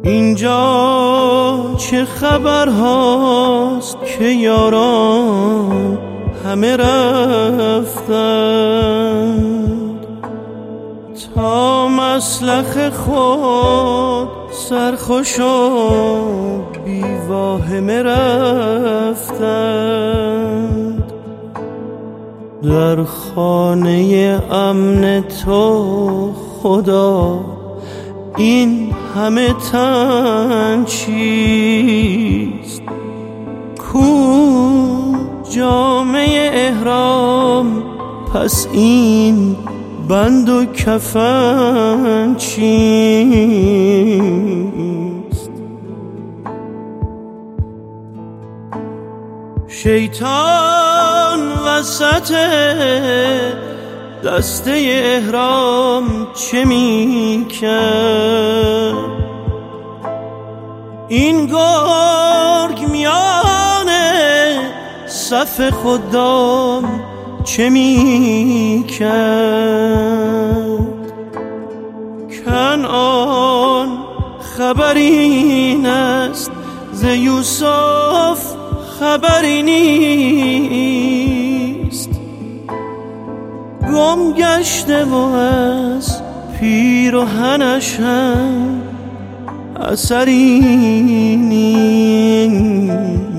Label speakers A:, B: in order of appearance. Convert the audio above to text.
A: اینجا چه خبر هاست که یاران همه رفتند، تا مسلخ خود سرخوش و بی واهمه رفتند. در خانه امن تو خدا این همه تن چیست؟ کو جامه احرام، پس این بند و کفن چیست؟ شیطان وسط دسته احرام چه می کرد؟ این گرگ میان صف خدام چه می کرد؟ کنعان خبری است ز یوسف خبری نیست، گم گشته و از پیرهنش هم اثری نیست.